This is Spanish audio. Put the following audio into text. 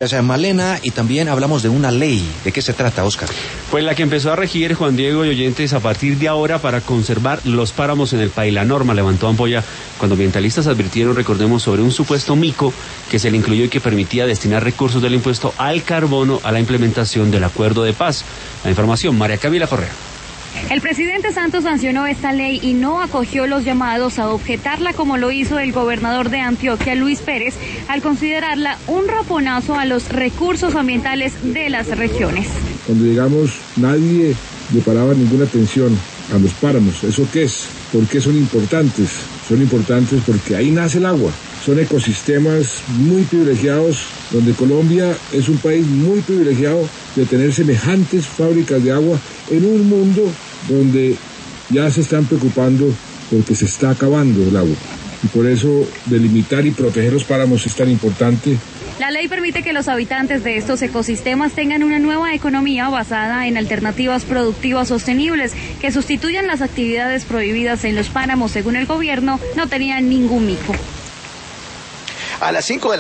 Malena, y también hablamos de una ley. ¿De qué se trata, Oscar? Pues la que empezó a regir Juan Diego y oyentes a partir de ahora para conservar los páramos en el país. La norma levantó ampolla cuando ambientalistas advirtieron, recordemos, sobre un supuesto mico que se le incluyó y que permitía destinar recursos del impuesto al carbono a la implementación del acuerdo de paz. La información, María Camila Correa. El presidente Santos sancionó esta ley y no acogió los llamados a objetarla como lo hizo el gobernador de Antioquia, Luis Pérez, al considerarla un raponazo a los recursos ambientales de las regiones. Cuando llegamos, nadie le paraba ninguna atención a los páramos. ¿Eso qué es? ¿Por qué son importantes? Son importantes porque ahí nace el agua. Son ecosistemas muy privilegiados, donde Colombia es un país muy privilegiado de tener semejantes fábricas de agua en un mundo donde ya se están preocupando porque se está acabando el agua. Y por eso delimitar y proteger los páramos es tan importante. La ley permite que los habitantes de estos ecosistemas tengan una nueva economía basada en alternativas productivas sostenibles que sustituyan las actividades prohibidas en los páramos. Según el gobierno, no tenían ningún mico. A las 5 de la